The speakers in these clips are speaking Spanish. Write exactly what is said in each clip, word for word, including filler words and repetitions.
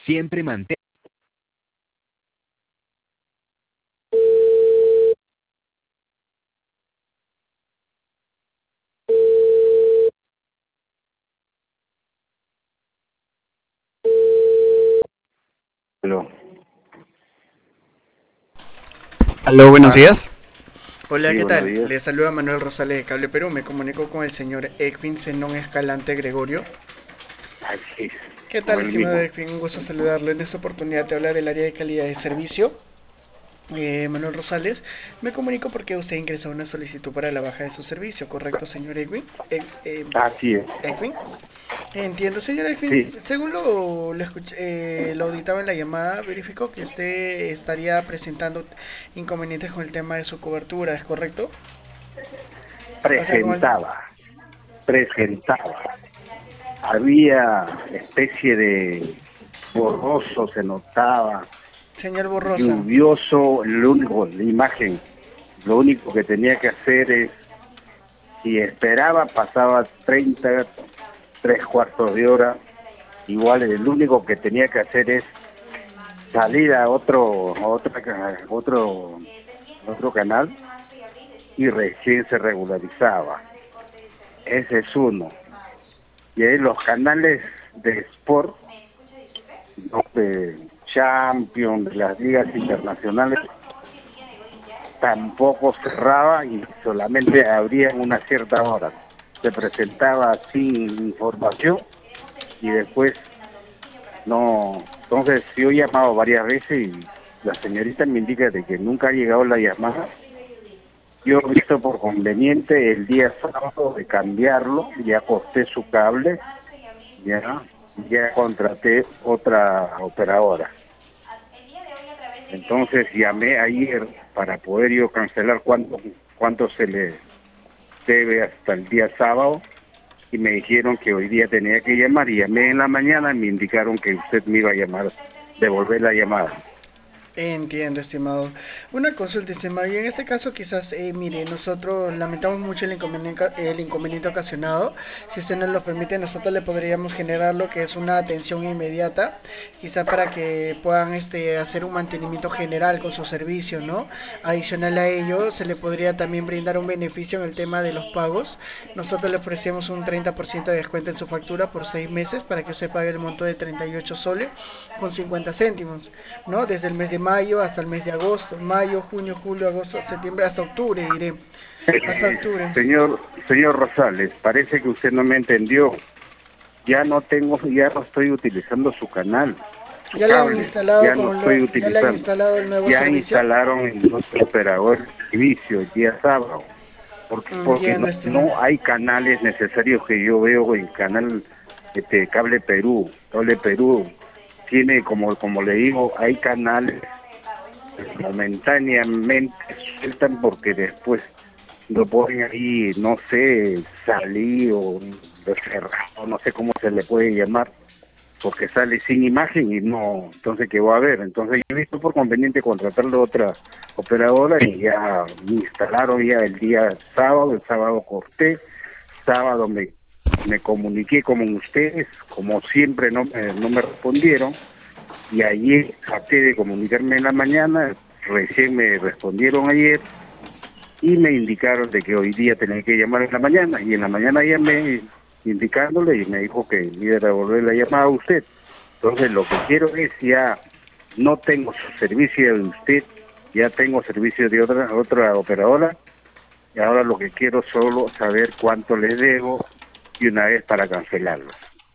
Siempre mantén. Aló. Aló, buenos Ah, días. Hola, sí, ¿qué buenos tal? días. Les saluda Manuel Rosales de Cable Perú. Me comunico con el señor Edwin Zenón Escalante Gregorio. Ay, sí, ¿Qué con tal, el estimado mismo. Edwin? Un gusto saludarlo. En esta oportunidad de hablar del área de calidad de servicio. Eh, Manuel Rosales, me comunico porque usted ingresó una solicitud para la baja de su servicio, ¿correcto, señor Edwin? Eh, eh, Así es. Edwin. Entiendo, señor Edwin. Sí, Según lo, lo, escuché, eh, lo auditaba en la llamada, verificó que usted estaría presentando inconvenientes con el tema de su cobertura, ¿es correcto? O sea, con el, presentaba, presentaba. Había especie de borroso, se notaba, señor Borrosa. lluvioso, lo único, la imagen, lo único que tenía que hacer es, si esperaba, pasaba treinta, tres cuartos de hora, igual el único que tenía que hacer es salir a otro, a otra, ca- otro, otro canal y recién se regularizaba. Ese es uno. Y ahí los canales de sport, ¿no? De Champions, de las ligas internacionales, tampoco cerraba y solamente abrían una cierta hora. Se presentaba sin información y después no. Entonces yo he llamado varias veces y la señorita me indica de que nunca ha llegado la llamada. Yo he visto por conveniente el día sábado de cambiarlo, ya corté su cable, ya, ya contraté otra operadora. Entonces llamé ayer para poder yo cancelar cuánto, cuánto se le debe hasta el día sábado y me dijeron que hoy día tenía que llamar y llamé en la mañana y me indicaron que usted me iba a llamar, devolver la llamada. Entiendo, estimado. Una consulta, estimado. Y en este caso, quizás, eh, mire, nosotros lamentamos mucho el inconveniente, el inconveniente ocasionado. Si usted nos lo permite, nosotros le podríamos generar lo que es una atención inmediata, quizás para que puedan este, hacer un mantenimiento general con su servicio, ¿no? Adicional a ello, se le podría también brindar un beneficio en el tema de los pagos. Nosotros le ofrecemos un treinta por ciento de descuento en su factura por seis meses para que usted pague el monto de treinta y ocho soles con cincuenta céntimos, ¿no? Desde el mes de mayo hasta el mes de agosto, mayo, junio, julio, agosto, septiembre, hasta octubre, diré, hasta Eh, octubre. señor, señor Rosales, parece que usted no me entendió. Ya no tengo, ya no estoy utilizando su canal, su ¿Ya le han cable, instalado ya no como lo, estoy ya le han utilizando. instalado el nuevo Ya servicio? instalaron el otro operador de servicio el día sábado, porque porque Entiendo, no, estimado. no hay canales necesarios que yo veo en canal este Cable Perú. Cable Perú tiene, como como le digo, hay canales que momentáneamente sueltan porque después lo ponen ahí, no sé, salí o cerrado, no sé cómo se le puede llamar, porque sale sin imagen y no, entonces ¿qué va a haber? Entonces yo he visto por conveniente contratarle otra operadora y ya me instalaron ya el día sábado, el sábado corté, sábado me, me comuniqué con ustedes, como siempre no, me- no me respondieron, y ayer traté de comunicarme en la mañana, recién me respondieron ayer, y me indicaron de que hoy día tenía que llamar en la mañana, y en la mañana llamé indicándole y me dijo que me iba a devolver la llamada a usted. Entonces lo que quiero es ya, no tengo su servicio de usted, ya tengo servicio de otra otra operadora, y ahora lo que quiero solo saber cuánto le debo y una vez para cancelarlo.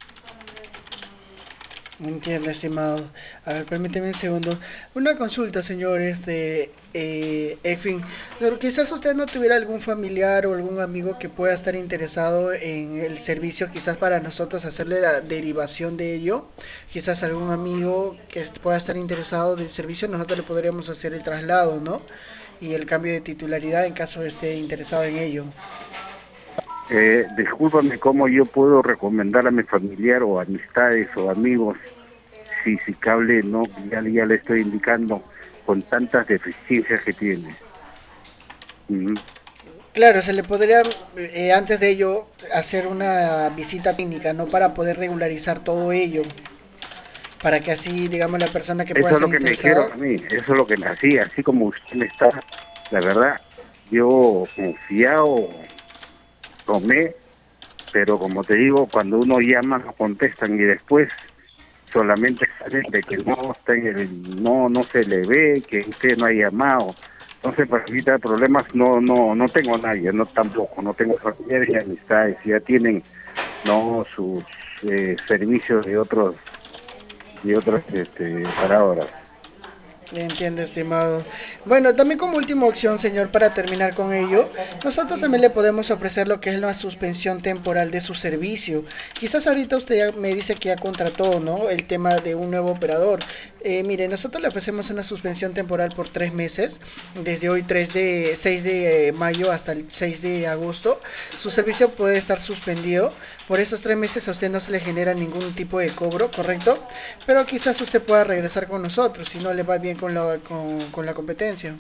Entiendo, estimado. A ver, permíteme un segundo. Una consulta, señor, este, eh, Efin. Pero quizás usted no tuviera algún familiar o algún amigo que pueda estar interesado en el servicio, quizás para nosotros hacerle la derivación de ello. Quizás algún amigo que est- pueda estar interesado del servicio, nosotros le podríamos hacer el traslado, ¿no? Y el cambio de titularidad en caso esté interesado en ello. Eh, discúlpame, ¿cómo yo puedo recomendar a mi familiar o amistades o amigos si si cable no, ya, ya le estoy indicando con tantas deficiencias que tiene? Ujú. Claro, se le podría, eh, antes de ello, hacer una visita técnica, ¿no? Para poder regularizar todo ello. para que así, digamos, la persona que Eso pueda es lo ser que me interesada... dijeron a mí, eso es lo que me hacía, así como usted me está, la verdad, yo confiado tomé, pero como te digo, cuando uno llama no contestan y después solamente salen de que no está en el, no, no se le ve, que usted no ha llamado. Entonces, para evitar problemas, no, no, no tengo a nadie, no tampoco, no tengo familiares y amistades, ya tienen, no, sus eh, servicios de otros, de otras, este, paradoras. Entiendo, estimado. Bueno, también como última opción, señor, para terminar con ello, nosotros también le podemos ofrecer lo que es la suspensión temporal de su servicio. Quizás ahorita usted ya me dice que ya contrató, ¿no? El tema de un nuevo operador. Eh, mire, nosotros le ofrecemos una suspensión temporal por tres meses, desde hoy tres de, seis de mayo hasta el seis de agosto. Su servicio puede estar suspendido. Por esos tres meses a usted no se le genera ningún tipo de cobro, ¿correcto? Pero quizás usted pueda regresar con nosotros si no le va bien con la, con, con la competencia.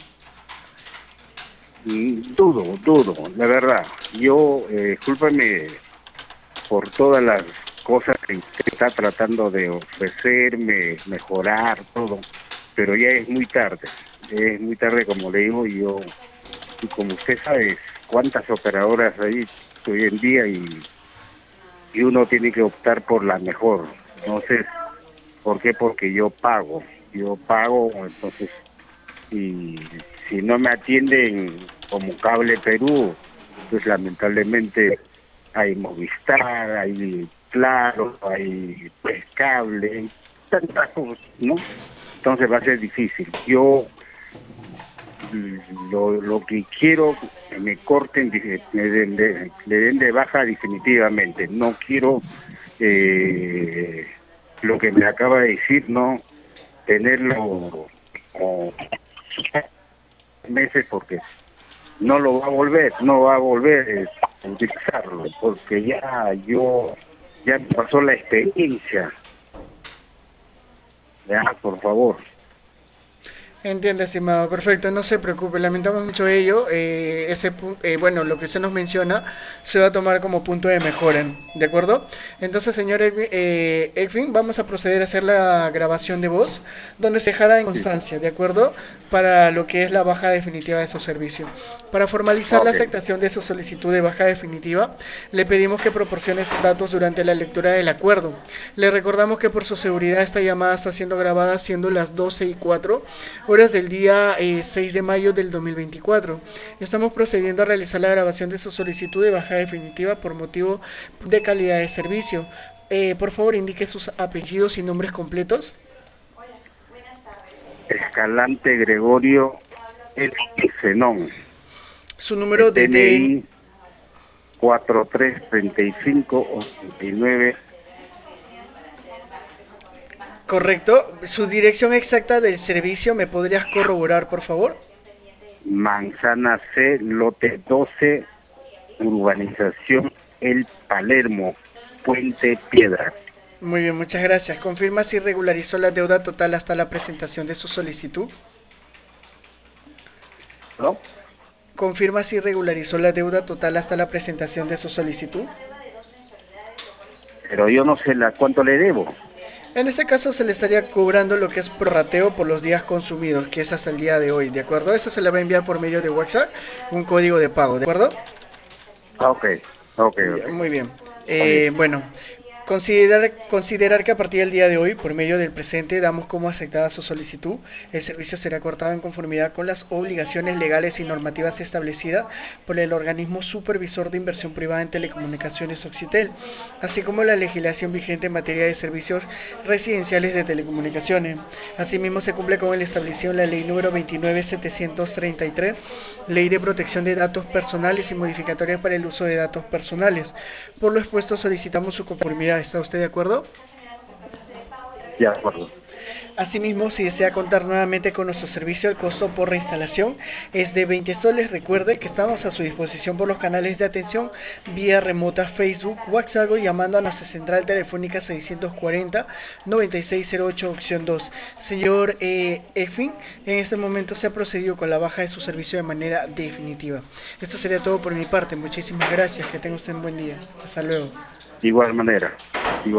Y dudo, dudo, la verdad. Yo, eh, discúlpeme por todas las cosas que usted está tratando de ofrecerme, mejorar, todo, pero ya es muy tarde. Es muy tarde, como le digo, y yo, y como usted sabe, cuántas operadoras hay hoy en día y, y uno tiene que optar por la mejor. Entonces, ¿por qué? Porque yo pago. Yo pago, entonces, y si no me atienden como Cable Perú, pues lamentablemente hay Movistar, hay Claro, hay pues Cable, hay tantas cosas, ¿no? Entonces va a ser difícil. Yo mm, lo, lo que quiero que me corten, dije, me den de, le den de baja definitivamente. No quiero eh, lo que me acaba de decir, no tenerlo como meses porque no lo va a volver, no va a volver eh, a utilizarlo, porque ya yo, ya me pasó la experiencia, ya, por favor. Entiendo, estimado. Perfecto, no se preocupe. Lamentamos mucho ello. Eh, ese, pu- eh, bueno, lo que usted nos menciona se va a tomar como punto de mejora, ¿de acuerdo? Entonces, señor Elvin, eh, Elvin, vamos a proceder a hacer la grabación de voz, donde se dejará en Sí. constancia, ¿de acuerdo? Para lo que es la baja definitiva de su servicio. Para formalizar la Ok, aceptación de su solicitud de baja definitiva, le pedimos que proporcione sus datos durante la lectura del acuerdo. Le recordamos que por su seguridad esta llamada está siendo grabada siendo las doce y cuatro horas del día eh, seis de mayo del dos mil veinticuatro. Estamos procediendo a realizar la grabación de su solicitud de baja definitiva por motivo de calidad de servicio. Eh, por favor, indique sus apellidos y nombres completos. Escalante Gregorio El Zenón, Su el número de D N I. D N I cuatro tres tres cinco ochenta y nueve, Correcto. Su dirección exacta del servicio, ¿me podrías corroborar, por favor? Manzana C, lote doce, urbanización El Palermo, Puente Piedra, Muy bien, muchas gracias. Confirma si regularizó la deuda total hasta la presentación de su solicitud. ¿no? Confirma si regularizó la deuda total hasta la presentación de su solicitud. Pero yo no sé la cuánto le debo. En este caso se le estaría cobrando lo que es prorrateo por los días consumidos, que es hasta el día de hoy, ¿de acuerdo? Eso se le va a enviar por medio de WhatsApp, un código de pago, ¿de acuerdo? Ah, ok, ok, Ya, ok. muy bien. Está bien. Eh, bueno, considerar, considerar que a partir del día de hoy, por medio del presente, damos como aceptada su solicitud. El servicio será cortado en conformidad con las obligaciones legales y normativas establecidas por el organismo supervisor de inversión privada en telecomunicaciones Occitel, así como la legislación vigente en materia de servicios residenciales de telecomunicaciones. Asimismo, se cumple con el establecido en la ley número veintinueve mil setecientos treinta y tres, Ley de Protección de Datos Personales y modificatorias para el uso de datos personales. Por lo expuesto, solicitamos su conformidad. ¿Está usted de acuerdo? De acuerdo. Asimismo, si desea contar nuevamente con nuestro servicio, el costo por reinstalación es de veinte soles. Recuerde que estamos a su disposición por los canales de atención vía remota Facebook, WhatsApp o llamando a nuestra central telefónica seiscientos cuarenta, noventa y seis cero ocho opción dos. Señor eh, Efin, en este momento se ha procedido con la baja de su servicio de manera definitiva. Esto sería todo por mi parte. Muchísimas gracias. Que tenga usted un buen día. Hasta luego. De igual manera.